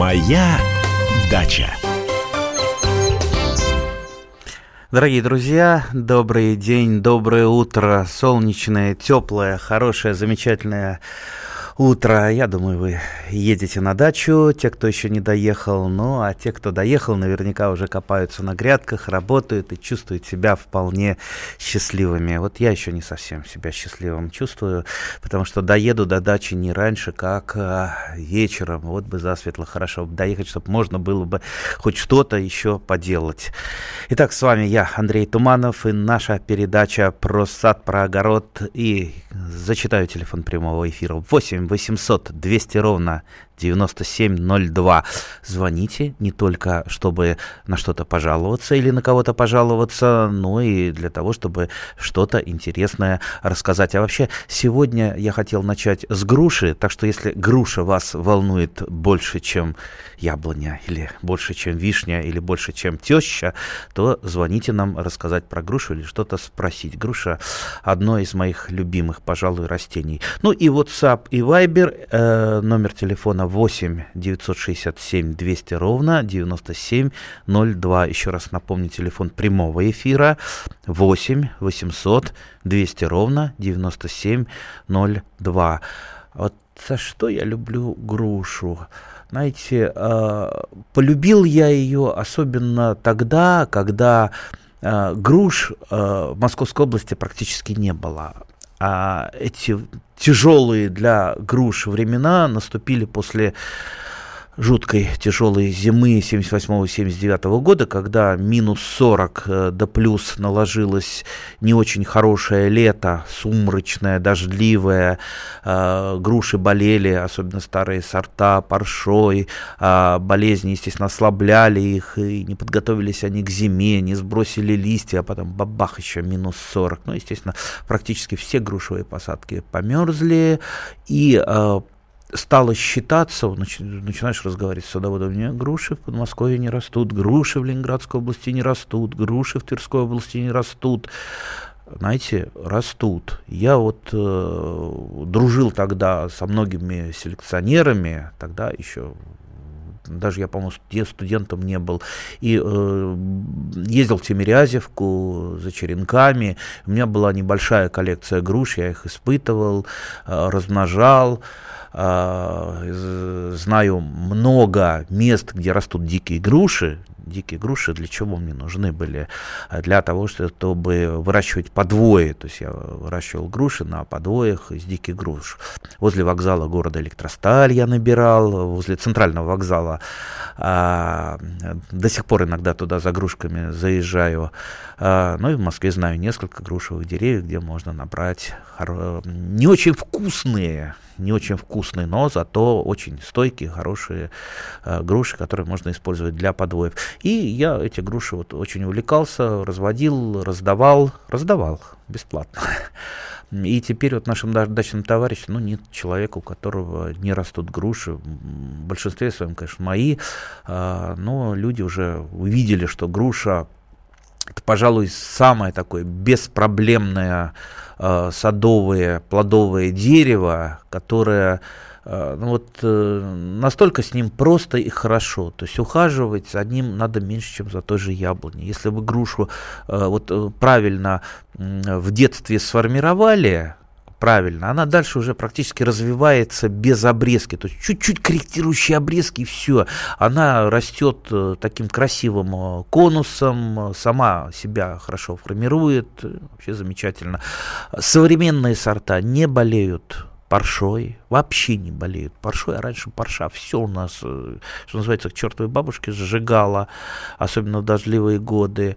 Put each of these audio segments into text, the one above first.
Моя дача. Дорогие друзья, добрый день, доброе утро, солнечное, теплое, хорошее, замечательное утро. Я думаю, вы едете на дачу, те, кто еще не доехал, ну а те, кто доехал, наверняка уже копаются на грядках, работают и чувствуют себя вполне счастливыми. Вот я еще не совсем себя счастливым чувствую, потому что доеду до дачи не раньше, как вечером. Вот бы засветло хорошо доехать, чтобы можно было бы хоть что-то еще поделать. Итак, с вами я, Андрей Туманов, и наша передача про сад, про огород. И зачитаю телефон прямого эфира: 8 800 200 ровно 9702. Звоните не только, чтобы на что-то пожаловаться или на кого-то пожаловаться, но и для того, чтобы что-то интересное рассказать. А вообще, сегодня я хотел начать с груши, так что если груша вас волнует больше, чем яблоня, или больше, чем вишня, или больше, чем теща, то звоните нам рассказать про грушу или что-то спросить. Груша – одно из моих любимых, пожалуй, растений. Ну и WhatsApp и Viber, номер телефона 8 967 200 ровно 9702. Еще раз напомню, телефон прямого эфира 8 800 200 ровно 9702. Вот за что я люблю грушу? Знаете, полюбил я ее особенно тогда, когда груш в Московской области практически не было. А эти тяжелые для груш времена наступили после жуткой тяжелой зимы 78-79 года, когда минус 40 да плюс наложилось не очень хорошее лето, сумрачное, дождливое, груши болели, особенно старые сорта, паршой, болезни, естественно, ослабляли их, и не подготовились они к зиме, не сбросили листья, а потом бабах, еще минус 40. Ну, естественно, практически все грушевые посадки померзли, и стало считаться, начинаешь разговаривать с садоводом: нет, груши в Подмосковье не растут, груши в Ленинградской области не растут, груши в Тверской области не растут. Знаете, растут. Я вот дружил тогда со многими селекционерами, тогда еще, даже я, по-моему, студентом не был, и ездил в Тимирязевку за черенками. У меня была небольшая коллекция груш, я их испытывал, размножал. Знаю много мест, где растут дикие груши. Дикие груши для чего мне нужны были? Для того, чтобы выращивать подвои. То есть я выращивал груши на подвоях из диких груш. Возле вокзала города Электросталь я набирал, возле центрального вокзала. До сих пор иногда туда за грушками заезжаю. Ну и в Москве знаю несколько грушевых деревьев, где можно набрать не очень вкусные, но зато очень стойкие, хорошие груши, которые можно использовать для подвоев. И я эти груши вот очень увлекался, разводил, раздавал бесплатно. И теперь вот нашим дачным товарищам, нет человека, у которого не растут груши. В большинстве своем, конечно, мои, но люди уже увидели, что груша — это, пожалуй, самое такое беспроблемное садовое плодовое дерево, которое настолько с ним просто и хорошо. То есть ухаживать за ним надо меньше, чем за той же яблоней. Если вы грушу правильно в детстве сформировали, правильно, она дальше уже практически развивается без обрезки, то есть чуть-чуть корректирующие обрезки, и все, она растет таким красивым конусом, сама себя хорошо формирует, вообще замечательно. Современные сорта не болеют паршой, вообще не болеют паршой, а раньше парша все у нас, что называется, к чертовой бабушке сжигала, особенно в дождливые годы.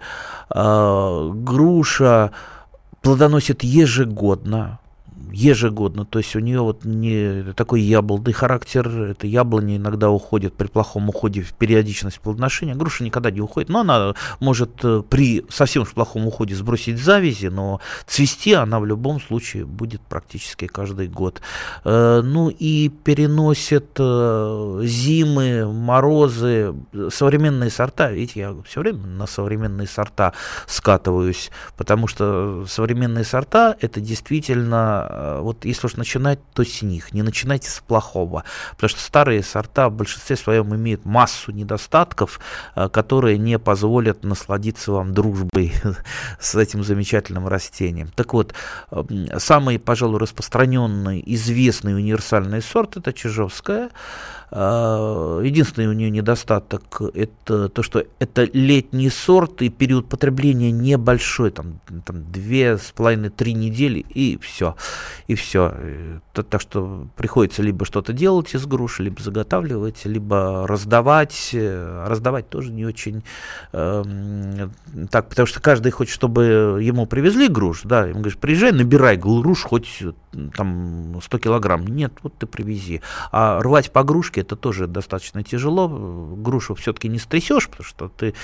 Груша плодоносит ежегодно, то есть у нее вот не такой яблонный характер, это яблони иногда уходит при плохом уходе в периодичность плодоношения, груша никогда не уходит, но она может при совсем уж плохом уходе сбросить завязи, но цвести она в любом случае будет практически каждый год. Ну и переносит зимы, морозы, современные сорта, видите, я все время на современные сорта скатываюсь, потому что современные сорта — это действительно вот если уж начинать, то с них, не начинайте с плохого, потому что старые сорта в большинстве своем имеют массу недостатков, которые не позволят насладиться вам дружбой с этим замечательным растением. Так вот, самый, пожалуй, распространенный, известный универсальный сорт — это чижовская. Единственный у нее недостаток — это то, что это летний сорт, и период потребления небольшой, там 2,5-3 недели, и все. Так что приходится либо что-то делать из груши, либо заготавливать, либо раздавать. Раздавать тоже не очень так, потому что каждый хочет, чтобы ему привезли груш, да, ему говоришь: приезжай, набирай груш хоть там 100 килограмм. Нет, вот ты привези. А рвать по грушке — это тоже достаточно тяжело. Грушу все-таки не стрясешь, потому что ты,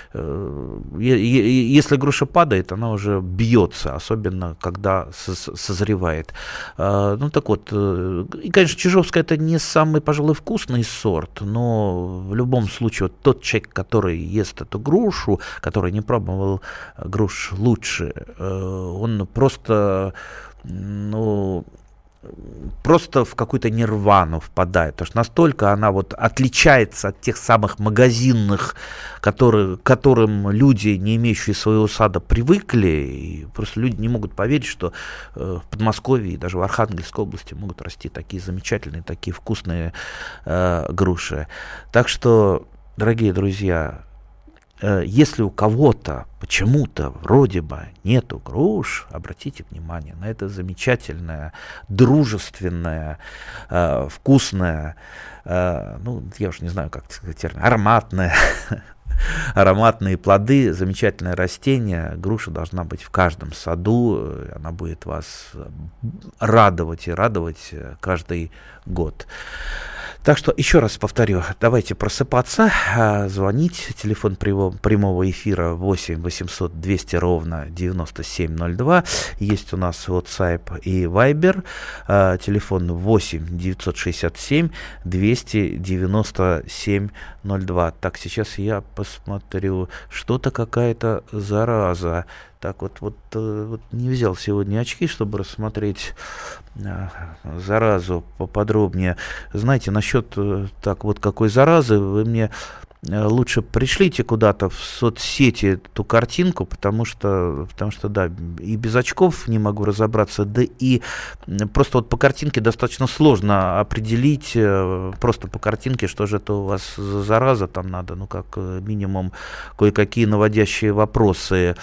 если груша падает, она уже бьется, особенно когда созревает. Ну так вот, и, конечно, чижовская — это не самый, пожалуй, вкусный сорт, но в любом случае вот тот человек, который ест эту грушу, который не пробовал груш лучше, он просто в какую-то нирвану впадает, потому что настолько она вот отличается от тех самых магазинных, к которым люди, не имеющие своего сада, привыкли, и просто люди не могут поверить, что в Подмосковье и даже в Архангельской области могут расти такие замечательные, такие вкусные груши. Так что, дорогие друзья, если у кого-то почему-то вроде бы нету груш, обратите внимание на это замечательное, дружественное, вкусное, ну, я уж не знаю, как сказать термин, ароматные плоды, замечательное растение. Груша должна быть в каждом саду, она будет вас радовать и радовать каждый год. Так что, еще раз повторю, давайте просыпаться, звонить. Телефон прямого эфира 8 800 200 ровно 9702. Есть у нас WhatsApp и Viber. Телефон 8 967 297 02. Так, сейчас я посмотрю. Что-то какая-то зараза. Так вот не взял сегодня очки, чтобы рассмотреть заразу поподробнее. Знаете, насчет так вот какой заразы, вы мне лучше пришлите куда-то в соцсети эту картинку, потому что да, и без очков не могу разобраться, да и просто вот по картинке достаточно сложно определить, просто по картинке, что же это у вас за зараза, там надо, ну как минимум кое-какие наводящие вопросы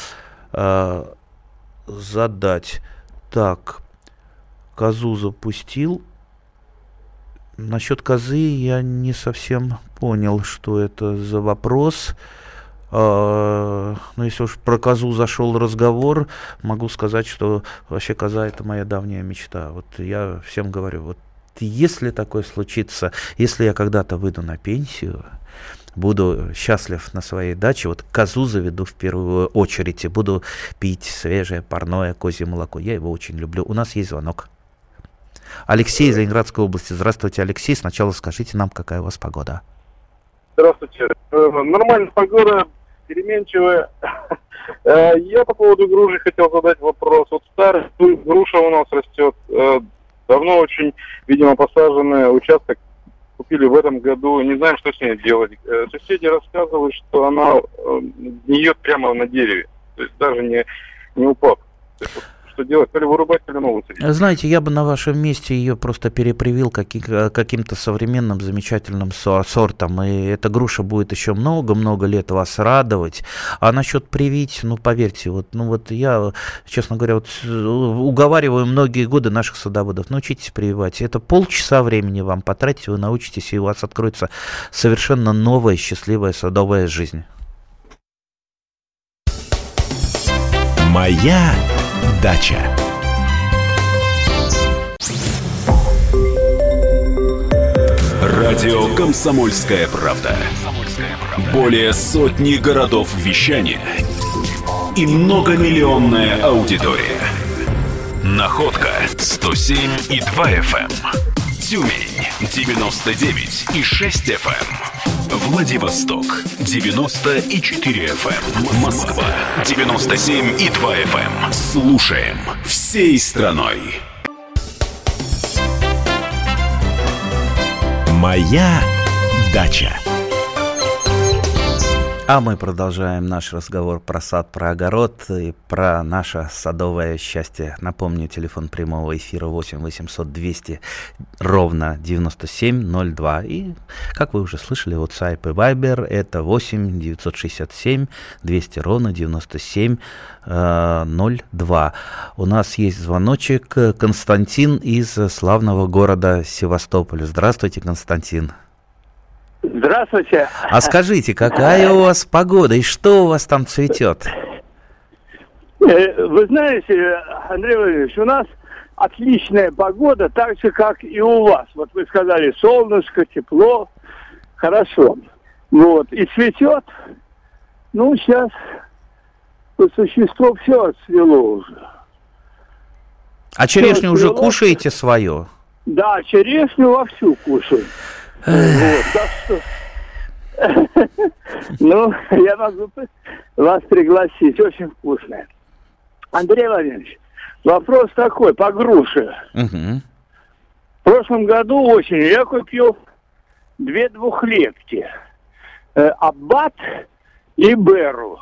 задать. Так, козу запустил. Насчет козы я не совсем понял, что это за вопрос. Ну, если уж про козу зашел разговор, могу сказать, что вообще коза — это моя давняя мечта. Вот я всем говорю, вот если такое случится, если я когда-то выйду на пенсию, буду счастлив на своей даче, вот козу заведу в первую очередь и буду пить свежее парное козье молоко. Я его очень люблю. У нас есть звонок. Алексей из Ленинградской области. Здравствуйте, Алексей. Сначала скажите нам, какая у вас погода. Здравствуйте. Нормальная погода, переменчивая. Я по поводу груши хотел задать вопрос. Вот старая груша у нас растет. Давно очень, видимо, посаженный участок. Купили в этом году, не знаем, что с ней делать. Соседи рассказывают, что она гниет прямо на дереве, то есть даже не упав. То есть, что делать, то ли вырубать, то ли новую садить. Знаете, я бы на вашем месте ее просто перепривил каким-то современным замечательным сортом, и эта груша будет еще много-много лет вас радовать. А насчет привить, ну, поверьте, вот я, честно говоря, вот уговариваю многие годы наших садоводов: научитесь прививать. Это полчаса времени вам потратите, вы научитесь, и у вас откроется совершенно новая счастливая садовая жизнь. Моя дача. Радио «Комсомольская правда». Более сотни городов вещания и многомиллионная аудитория. Находка 107,2 FM. Тюмень 99,6 FM. Владивосток 90,4 FM. Москва 97,2 FM. Слушаем всей страной. Моя дача. А мы продолжаем наш разговор про сад, про огород и про наше садовое счастье. Напомню, телефон прямого эфира 8 800 200 ровно 9702. И, как вы уже слышали, WhatsApp и Viber это 8 967 200 ровно 9702. У нас есть звоночек. Константин из славного города Севастополя. Здравствуйте, Константин. Здравствуйте. А скажите, какая у вас погода и что у вас там цветет? Вы знаете, Андрей Владимирович, у нас отличная погода, так же, как и у вас. Вот вы сказали, солнышко, тепло, хорошо. Вот, и цветет, ну, сейчас по существу все отцвело уже. А черешню уже кушаете свое? Да, черешню вовсю кушаю. Вот, так что... Ну, я могу вас пригласить, очень вкусная. Андрей Владимирович, вопрос такой, по груше. В прошлом году осенью я купил 2 двухлетки. Аббат и Беру.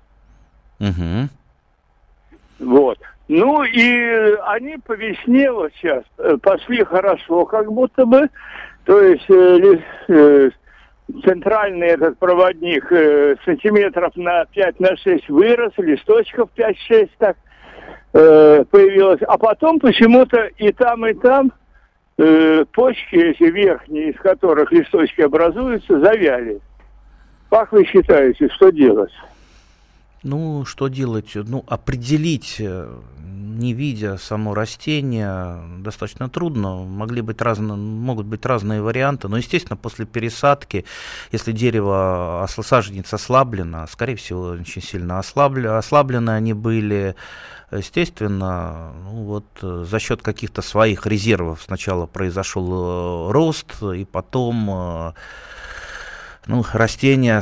Вот. Ну, и они по весне вот сейчас пошли хорошо, как будто бы. То есть центральный этот проводник сантиметров на 5-6 вырос, листочков 5-6 так появилось. А потом почему-то и там почки эти верхние, из которых листочки образуются, завяли. Как вы считаете, что делать? Ну, что делать? Ну, определить, не видя само растение, достаточно трудно. Могут быть разные варианты. Но, естественно, после пересадки, если дерево, саженец ослаблено, скорее всего, очень сильно ослаблены они были, естественно, ну, вот, за счет каких-то своих резервов сначала произошел рост, и потом... растение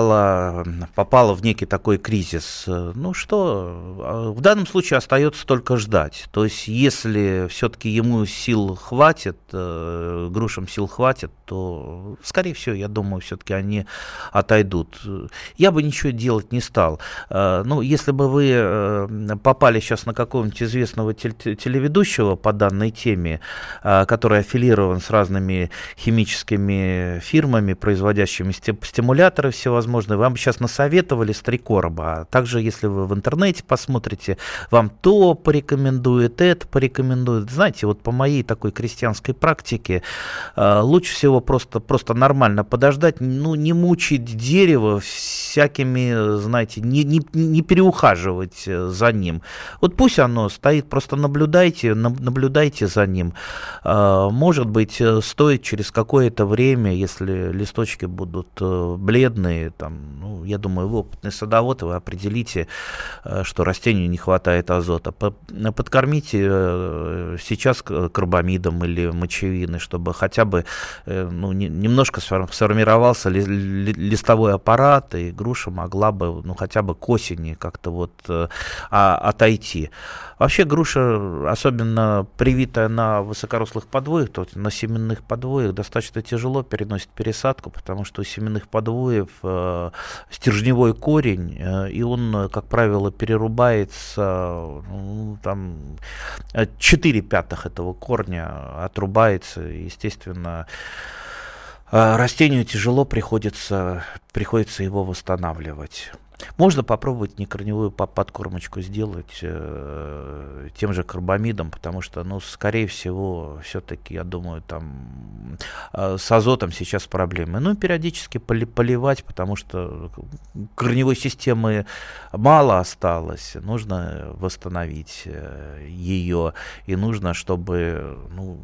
попало в некий такой кризис. Ну что, в данном случае остается только ждать. То есть, если все-таки ему сил хватит, грушам сил хватит, то, скорее всего, я думаю, все-таки они отойдут. Я бы ничего делать не стал. Ну, если бы вы попали сейчас на какого-нибудь известного телеведущего по данной теме, который аффилирован с разными химическими фирмами, производящими стимуляторы всевозможные, вам сейчас насоветовали с 3 короба. А также, если вы в интернете посмотрите, вам то порекомендует, это порекомендует. Знаете, вот по моей такой крестьянской практике лучше всего просто нормально подождать, ну, не мучить дерево всякими, знаете, не переухаживать за ним. Вот пусть оно стоит, просто наблюдайте за ним. Может быть, стоит через какое-то время, если листочки будут бледные, там, ну, я думаю, вы опытный садовод, вы определите, что растению не хватает азота. Подкормите сейчас карбамидом или мочевиной, чтобы хотя бы немножко сформировался листовой аппарат, и груша могла бы хотя бы к осени как-то вот отойти. Вообще груша, особенно привитая на высокорослых подвоях, то на семенных подвоях, достаточно тяжело переносит пересадку, потому что у семенных подвоев стержневой корень, и он, как правило, перерубается, там 4/5 этого корня отрубается, и, естественно, растению тяжело приходится его восстанавливать. Можно попробовать некорневую подкормочку сделать тем же карбамидом, потому что, скорее всего, все-таки, я думаю, там с азотом сейчас проблемы. Ну, периодически поливать, потому что корневой системы мало осталось, нужно восстановить ее, и нужно, чтобы,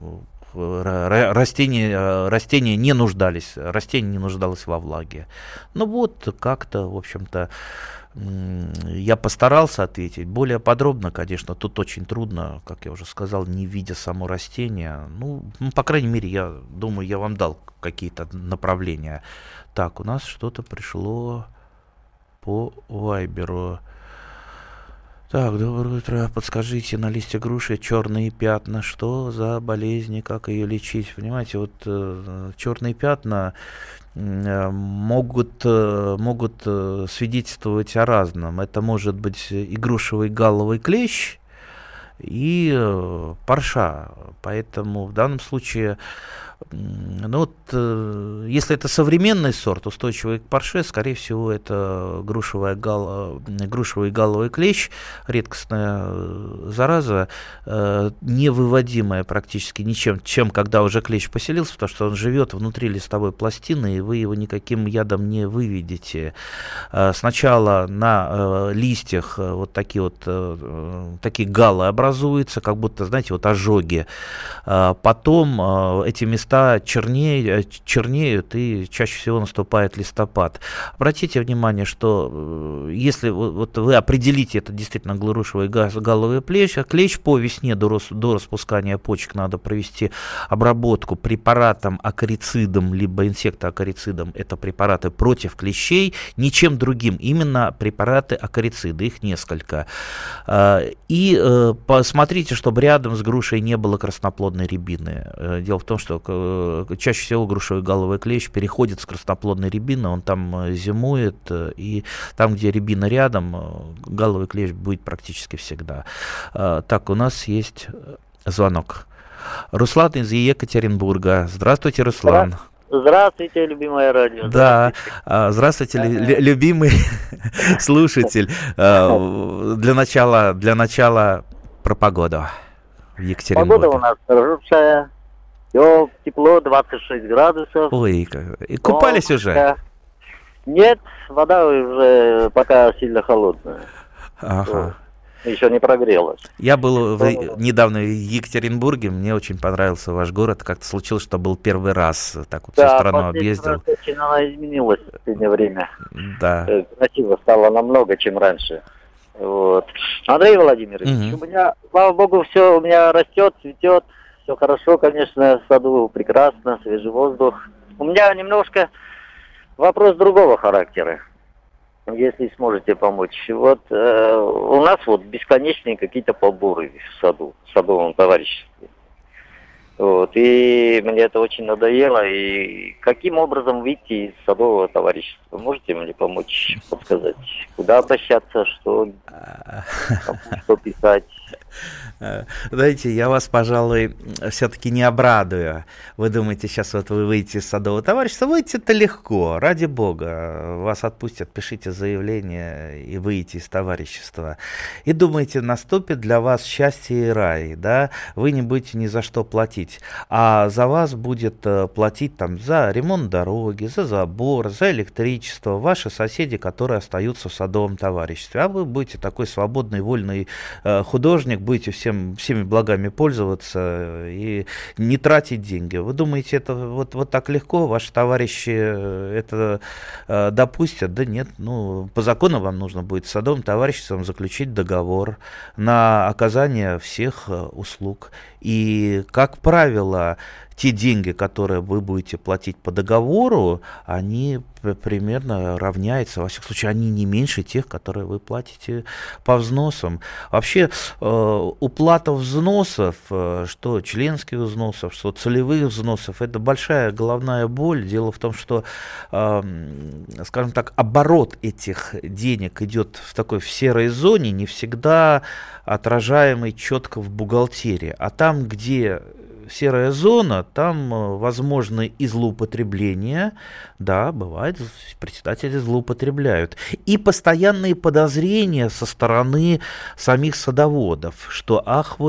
растения не нуждалось во влаге. Ну вот, как-то, в общем-то, я постарался ответить. Более подробно, конечно, тут очень трудно, как я уже сказал, не видя само растение. Ну, по крайней мере, я думаю, я вам дал какие-то направления. Так, у нас что-то пришло по Вайберу. Так, доброе утро. Подскажите, на листе груши черные пятна. Что за болезни, как ее лечить? Понимаете, вот черные пятна могут свидетельствовать о разном. Это может быть и грушевый галловый клещ, и парша. Поэтому в данном случае, если это современный сорт, устойчивый к парше, скорее всего, это грушевый галловый клещ, редкостная зараза, невыводимая практически ничем, чем когда уже клещ поселился, потому что он живет внутри листовой пластины, и вы его никаким ядом не выведете. Сначала на листьях вот такие галлы образуются, как будто, знаете, вот ожоги. Потом эти места чернеют, и чаще всего наступает листопад. Обратите внимание, что если вот вы определите, это действительно грушевый галловый клещ, по весне до распускания почек надо провести обработку препаратом акарицидом, либо инсектоакарицидом. Это препараты против клещей, ничем другим, именно препараты акарицида, их несколько. И посмотрите, чтобы рядом с грушей не было красноплодной рябины. Дело в том, что чаще всего грушевый галловый клещ переходит с красноплодной рябины, он там зимует, и там, где рябина рядом, галловый клещ будет практически всегда. Так, у нас есть звонок. Руслан из Екатеринбурга. Здравствуйте, Руслан. Здравствуйте, любимое радио. Да, здравствуйте, любимый слушатель. Для начала про погоду в Екатеринбурге. Погода у нас хорошая. Все, тепло, 26 градусов. Ой, и купались уже? Нет, вода уже пока сильно холодная. Ага. Еще не прогрелась. Я был недавно в Екатеринбурге, мне очень понравился ваш город. Как-то случилось, что был первый раз, так вот всю страну объездил. Да, очень она изменилась в последнее время. Да. Красиво стало намного, чем раньше. Вот. Андрей Владимирович, у меня, слава богу, все у меня растет, цветет. Все хорошо, конечно, в саду прекрасно, свежий воздух. У меня немножко вопрос другого характера, если сможете помочь. Вот у нас вот бесконечные какие-то поборы в саду, в садовом товариществе. Вот, и мне это очень надоело. И каким образом выйти из садового товарищества? Можете мне помочь, подсказать, куда обращаться, что писать? Знаете, я вас, пожалуй, все-таки не обрадую. Вы думаете, сейчас вот вы выйдете из садового товарищества? Выйти-то легко, ради бога. Вас отпустят, пишите заявление и выйдете из товарищества. И думаете, наступит для вас счастье и рай, да? Вы не будете ни за что платить. А за вас будет платить там за ремонт дороги, за забор, за электричество ваши соседи, которые остаются в садовом товариществе. А вы будете такой свободный, вольный художник, будете всеми благами пользоваться и не тратить деньги. Вы думаете, это вот так легко? Ваши товарищи это допустят? Да нет. По закону вам нужно будет с садовым товариществом заключить договор на оказание всех услуг. И, как правило, те деньги, которые вы будете платить по договору, они примерно равняются, во всяком случае, они не меньше тех, которые вы платите по взносам. Вообще, уплата взносов, что членских взносов, что целевых взносов, это большая головная боль. Дело в том, что, скажем так, оборот этих денег идет в серой зоне, не всегда отражаемый четко в бухгалтерии. А там, где серая зона, там возможны и злоупотребления. Да, бывает, председатели злоупотребляют. И постоянные подозрения со стороны самих садоводов, что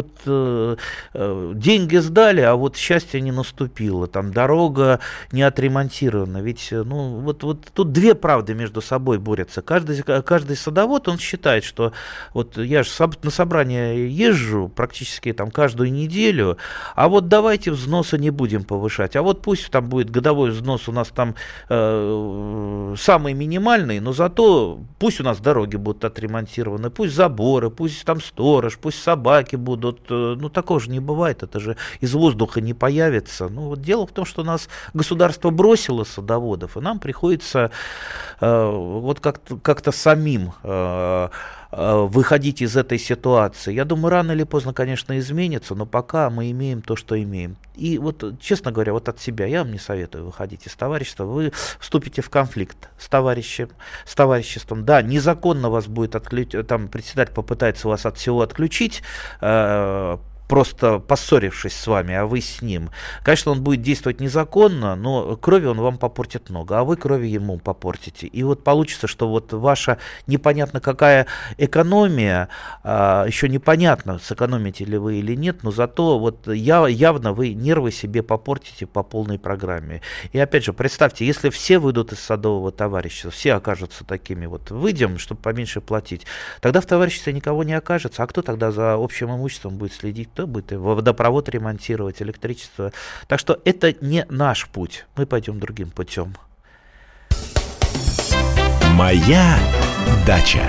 деньги сдали, а вот счастье не наступило, там дорога не отремонтирована. Ведь тут две правды между собой борются. Каждый садовод, он считает, что вот я же на собрание езжу практически там каждую неделю, а вот давайте взносы не будем повышать, а вот пусть там будет годовой взнос у нас там самый минимальный, но зато пусть у нас дороги будут отремонтированы, пусть заборы, пусть там сторож, пусть собаки будут, такого же не бывает, это же из воздуха не появится. Дело в том, что нас государство бросило садоводов, и нам приходится как-то самим выходить из этой ситуации. Я думаю, рано или поздно, конечно, изменится, но пока мы имеем то, что имеем. И вот, честно говоря, вот от себя я вам не советую выходить из товарищества. Вы вступите в конфликт с товариществом. Да, незаконно вас будет там председатель попытается вас от всего отключить, просто поссорившись с вами, а вы с ним. Конечно, он будет действовать незаконно, но крови он вам попортит много, а вы крови ему попортите. И вот получится, что вот ваша непонятно какая экономия, еще непонятно, сэкономите ли вы или нет, но зато вот явно вы нервы себе попортите по полной программе. И опять же, представьте, если все выйдут из садового товарищества, все окажутся такими, вот выйдем, чтобы поменьше платить, тогда в товариществе никого не окажется. А кто тогда за общим имуществом будет следить? Кто будет водопровод ремонтировать, электричество? Так что это не наш путь. Мы пойдем другим путем. Моя дача.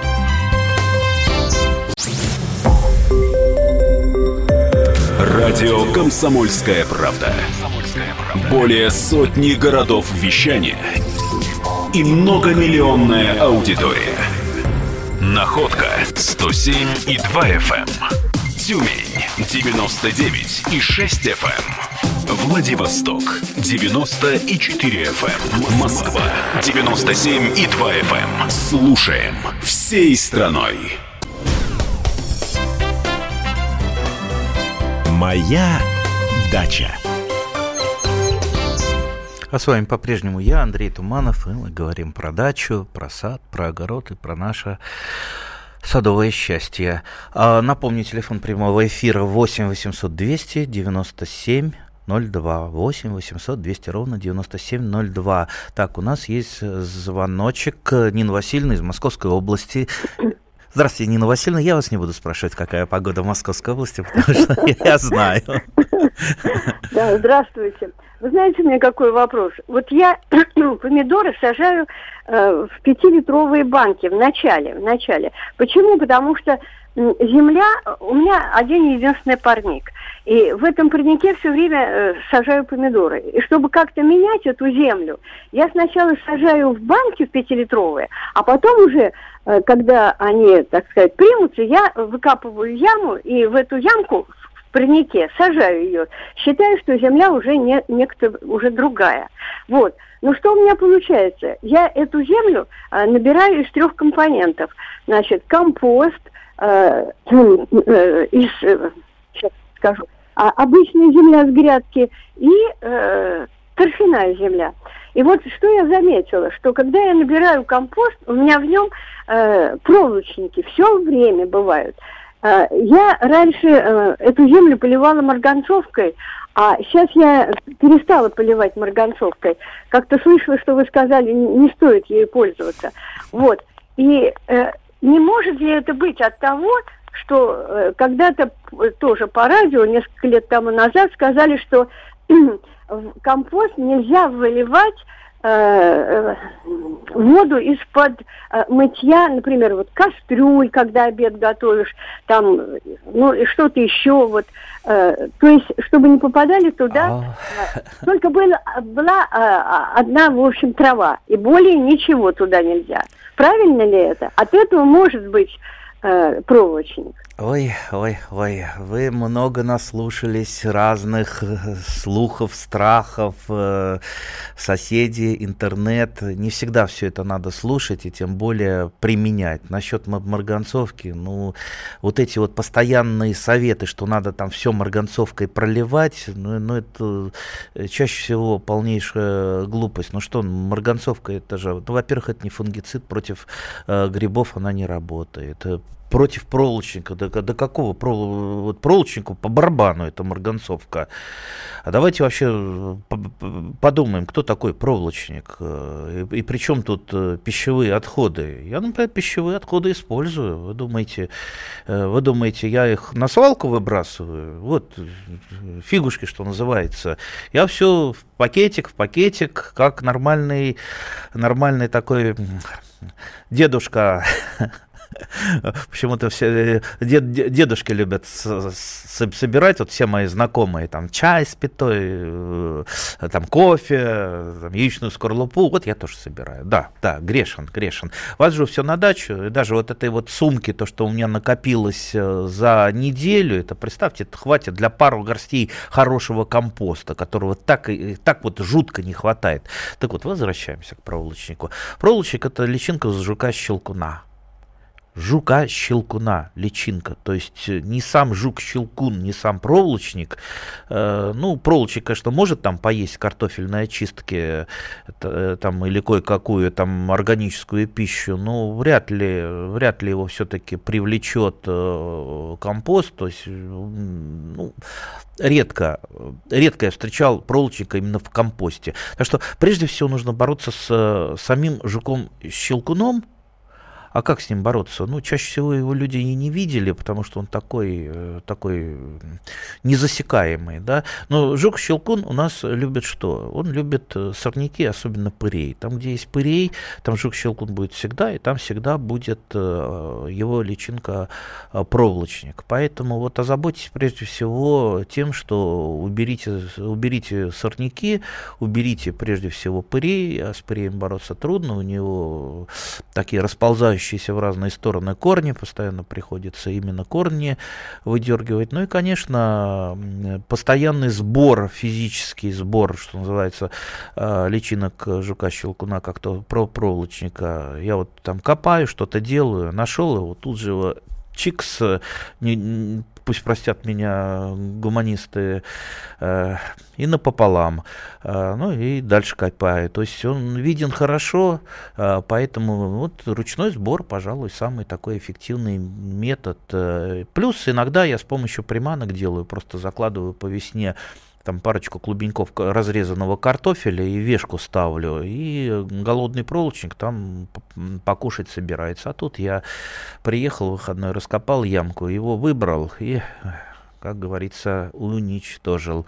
Радио «Комсомольская правда». Более сотни городов вещания и многомиллионная аудитория. Находка 107,2 FM. Тюмень 99,6 FM. Владивосток 90,4 FM. Москва 97,2 FM. Слушаем всей страной. Моя дача. А с вами по-прежнему я, Андрей Туманов, и мы говорим про дачу, про сад, про огород и про наше садовое счастье. Напомню, телефон прямого эфира 8 800 200 97 02. 8 800 200 ровно 9702. Так, у нас есть звоночек. Нина Васильевна из Московской области. Здравствуйте, Нина Васильевна. Я вас не буду спрашивать, какая погода в Московской области, потому что я знаю. Да, здравствуйте. Вы знаете, у меня какой вопрос? Вот я помидоры сажаю в 5-литровые банки в начале. Почему? Потому что земля, у меня один единственный парник. И в этом парнике все время сажаю помидоры. И чтобы как-то менять эту землю, я сначала сажаю в банки в 5-литровые, а потом уже, когда они, так сказать, примутся, я выкапываю яму, и в эту ямку в парнике сажаю ее. Считаю, что земля уже уже другая. Вот. Но что у меня получается? Я эту землю набираю из 3 компонентов. Значит, компост, сейчас скажу, обычная земля с грядки и торфяная земля. И вот что я заметила, что когда я набираю компост, у меня в нем проволочники все время бывают. Я раньше эту землю поливала марганцовкой, а сейчас я перестала поливать марганцовкой. Как-то слышала, что вы сказали, не стоит ею пользоваться. Вот. И не может ли это быть от того, что когда-то тоже по радио, несколько лет тому назад, сказали, что компост нельзя выливать воду из-под мытья, например, вот кастрюль, когда обед готовишь, там, ну, и что-то еще, вот, то есть, чтобы не попадали туда, только была одна, в общем, трава, и более ничего туда нельзя. Правильно ли это? От этого может быть проволочник. Ой, вы много наслушались разных слухов, страхов, соседи, интернет. Не всегда все это надо слушать и тем более применять. Насчет марганцовки, ну, вот эти вот постоянные советы, что надо там все марганцовкой проливать, ну это чаще всего полнейшая глупость. Ну что, марганцовка, это же, ну, во-первых, это не фунгицид, против грибов она не работает. Против проволочника, до какого проволочнику по барабану эта марганцовка? А давайте вообще подумаем, кто такой проволочник и при чем тут пищевые отходы. Я, например, пищевые отходы использую. Вы думаете, я их на свалку выбрасываю? Вот фигушки, что называется. Я все в пакетик, как нормальный такой дедушка Почему-то все дедушки любят собирать, вот все мои знакомые, там чай с пятой, там кофе, там, яичную скорлупу, вот я тоже собираю. Да, грешен. Вас же все на дачу, и даже вот этой вот сумки, то, что у меня накопилось за неделю, это, представьте, это хватит для пару горстей хорошего компоста, которого так вот жутко не хватает. Так вот, возвращаемся к проволочнику. Проволочник — это личинка с жука-щелкуна. Жука-щелкуна личинка, то есть не сам жук-щелкун, не сам проволочник. Проволочник, конечно, может там поесть картофельные очистки там, или кое-какую там органическую пищу, но вряд ли его все-таки привлечет компост. То есть, редко я встречал проволочника именно в компосте. Так что прежде всего нужно бороться с самим жуком-щелкуном. А как с ним бороться? Чаще всего его люди и не видели, потому что он такой незасекаемый, да. Но жук-щелкун у нас любит что? Он любит сорняки, особенно пырей. Там, где есть пырей, там жук-щелкун будет всегда, и там всегда будет его личинка проволочник. Поэтому вот озаботьтесь прежде всего тем, что уберите сорняки, уберите прежде всего пырей, а с пыреем бороться трудно, у него такие расползающиеся в разные стороны корни, постоянно приходится именно корни выдергивать. Ну и, конечно, постоянный физический сбор, что называется, личинок жука-щелкуна, как то проволочника. Я вот там копаю, что-то делаю, нашел его, тут же его чикс, пусть простят меня гуманисты, и напополам, и дальше копаю. То есть он виден хорошо, поэтому вот ручной сбор, пожалуй, самый такой эффективный метод. Плюс иногда я с помощью приманок делаю, просто закладываю по весне там парочку клубеньков разрезанного картофеля и вешку ставлю, и голодный проволочник там покушать собирается. А тут я приехал в выходной, раскопал ямку, его выбрал и, как говорится, уничтожил.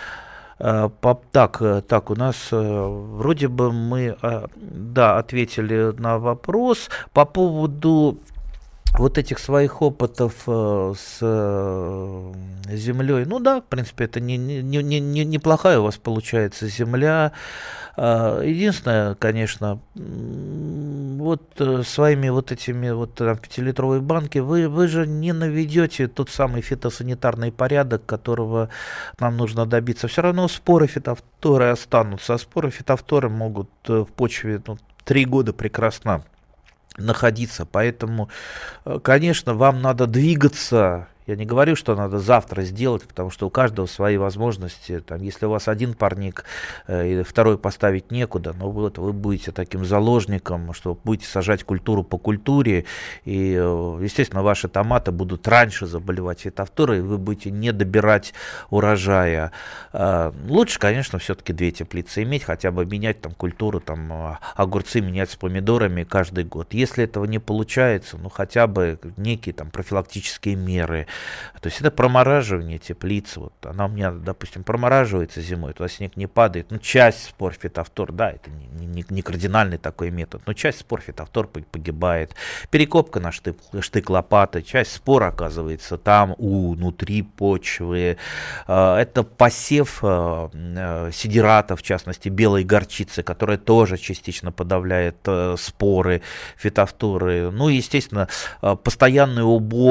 Так, у нас вроде бы мы ответили на вопрос по поводу вот этих своих опытов с землей. В принципе, это неплохая у вас получается земля. Единственное, конечно, вот своими вот этими вот там 5-литровые банки вы же не наведете тот самый фитосанитарный порядок, которого нам нужно добиться. Все равно споры фитофторы останутся, а споры фитофторы могут в почве 3 года прекрасно находиться. Поэтому, конечно, вам надо двигаться. Я не говорю, что надо завтра сделать, потому что у каждого свои возможности. Там, если у вас один парник, и второй поставить некуда, но вот вы будете таким заложником, что будете сажать культуру по культуре, и, естественно, ваши томаты будут раньше заболевать фитофторой, и вы будете не добирать урожая. Лучше, конечно, все-таки 2 теплицы иметь, хотя бы менять там культуру, там, огурцы менять с помидорами каждый год. Если этого не получается, хотя бы некие там профилактические меры. То есть это промораживание теплицы. Вот она у меня, допустим, промораживается зимой, туда снег не падает. Часть спор фитофтор, да, это не кардинальный такой метод, но часть спор фитофтор погибает. Перекопка на штык лопаты, часть спор оказывается там внутри почвы. Это посев сидирата, в частности, белой горчицы, которая тоже частично подавляет споры фитофторы. Естественно, постоянная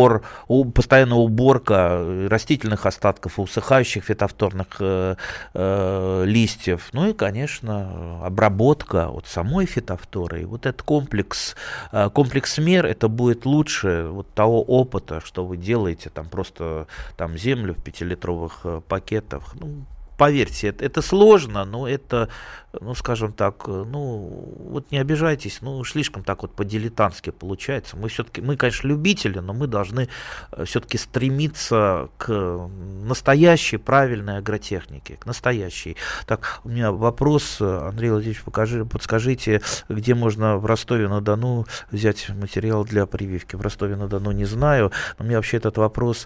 уборка растительных остатков, усыхающих фитофторных листьев. И, конечно, обработка самой фитофторы. И вот этот комплекс мер, это будет лучше вот того опыта, что вы делаете, там просто землю в 5-литровых пакетах. Поверьте, это сложно, но это, скажем так, вот не обижайтесь, слишком так вот по-дилетантски получается. Мы, конечно, любители, но мы должны все-таки стремиться к настоящей правильной агротехнике, к настоящей. Так, у меня вопрос, Андрей Владимирович, подскажите, где можно в Ростове-на-Дону взять материал для прививки? В Ростове-на-Дону не знаю, но мне вообще этот вопрос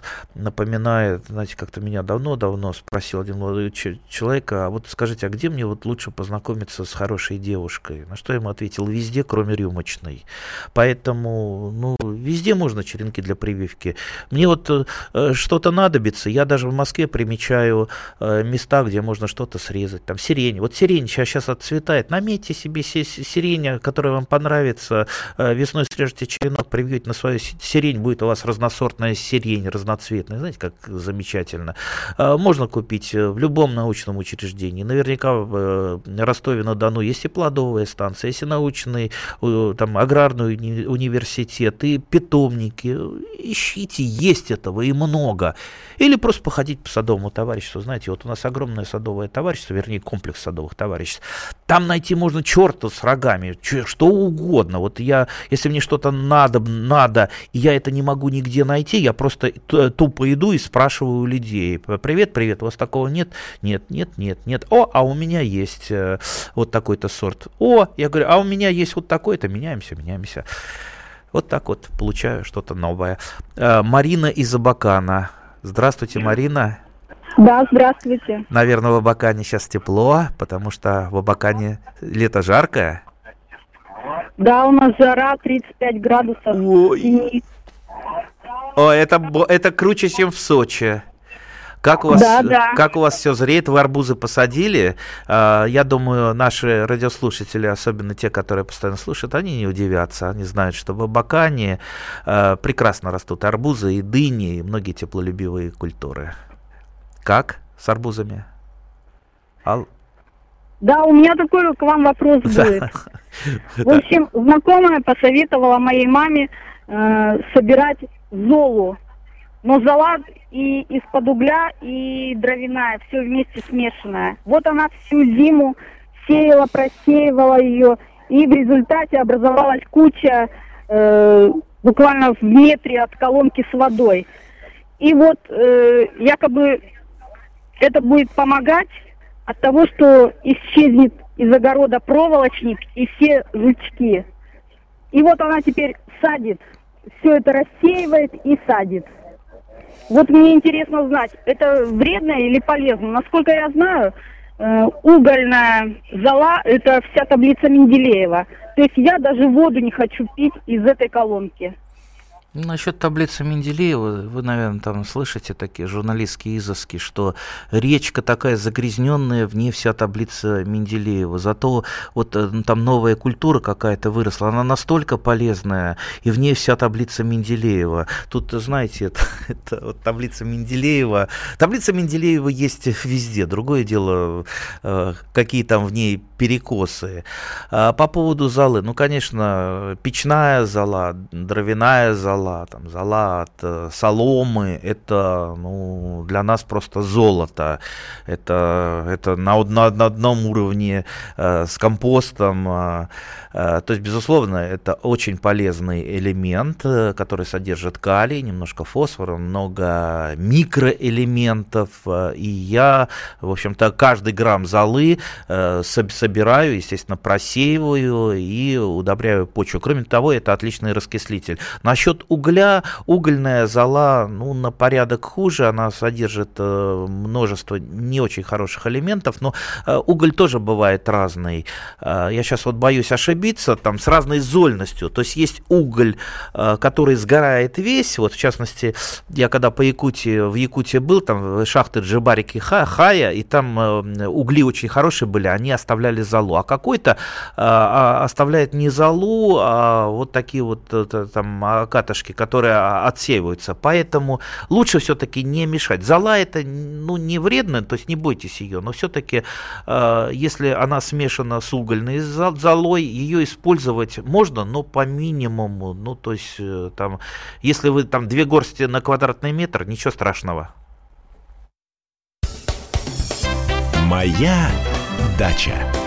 напоминает, знаете, как-то меня давно спросил один молодой человек, а вот скажите, а где мне вот лучше познакомиться познакомиться с хорошей девушкой. На что я ему ответил: везде, кроме рюмочной. Поэтому, везде можно черенки для прививки. Мне вот что-то надобится, я даже в Москве примечаю места, где можно что-то срезать. Там сирень. Вот сирень сейчас отцветает. Наметьте себе сирень, которая вам понравится. Весной срежете черенок, привьете на свою сирень, будет у вас разносортная сирень, разноцветная. Знаете, как замечательно. Можно купить в любом научном учреждении. Наверняка в Ростове-на-Дону есть и плодовая станция, есть и научный, там, аграрный университет, и питомники. Ищите, есть этого и много. Или просто походить по садовому товариществу. Знаете, вот у нас огромное садовое товарищество, вернее, комплекс садовых товариществ. Там найти можно черта с рогами, что угодно. Вот если мне что-то надо, и я это не могу нигде найти, я просто тупо иду и спрашиваю у людей: привет, у вас такого нет? Нет. А у меня есть вот такой-то сорт. Я говорю, а у меня есть вот такой-то, меняемся. Вот так вот получаю что-то новое. Марина из Абакана. Здравствуйте, Марина. Да, здравствуйте. Наверное, в Абакане сейчас тепло, потому что в Абакане лето жаркое. Да, у нас жара 35 градусов. Ой, это круче, чем в Сочи. Как у вас все зреет? Вы арбузы посадили? Я думаю, наши радиослушатели, особенно те, которые постоянно слушают, они не удивятся. Они знают, что в Абакане прекрасно растут арбузы и дыни, и многие теплолюбивые культуры. Как с арбузами? Да, у меня такой к вам вопрос будет. В общем, знакомая посоветовала моей маме собирать золу. Но зола и из-под угля, и дровяная, все вместе смешанное. Вот она всю зиму сеяла, просеивала ее, и в результате образовалась куча буквально в метре от колонки с водой. И вот якобы это будет помогать от того, что исчезнет из огорода проволочник и все жучки. И вот она теперь садит, все это рассеивает и садит. Вот мне интересно знать, это вредно или полезно? Насколько я знаю, угольная зола – это вся таблица Менделеева. То есть я даже воду не хочу пить из этой колонки. Насчет таблицы Менделеева, вы, наверное, там слышите такие журналистские изыски, что речка такая загрязненная, в ней вся таблица Менделеева. Зато вот там новая культура какая-то выросла, она настолько полезная, и в ней вся таблица Менделеева. Тут, знаете, это вот таблица Менделеева. Таблица Менделеева есть везде. Другое дело, какие там в ней перекосы. По поводу золы, конечно, печная зола, дровяная зола, зола от соломы, это для нас просто золото. Это на одном уровне с компостом. То есть, безусловно, это очень полезный элемент, который содержит калий, немножко фосфора, много микроэлементов. И я, в общем-то, каждый грамм золы собираю, естественно, просеиваю и удобряю почву. Кроме того, это отличный раскислитель. Насчет угля, угольная зола, на порядок хуже, она содержит множество не очень хороших элементов, но уголь тоже бывает разный. Я сейчас боюсь ошибиться, там с разной зольностью. То есть уголь, который сгорает весь, вот в частности, я когда в Якутии был, там шахты Джибарики Хая, и там угли очень хорошие были, они оставляли золу, а какой-то оставляет не золу, а вот такие вот там катышки, которые отсеиваются. Поэтому лучше все-таки не мешать. Зола это не вредно, то есть не бойтесь ее, но все-таки если она смешана с угольной золой, ее использовать можно, но по минимуму. То есть там, если вы там 2 горсти на квадратный метр, ничего страшного. Моя дача.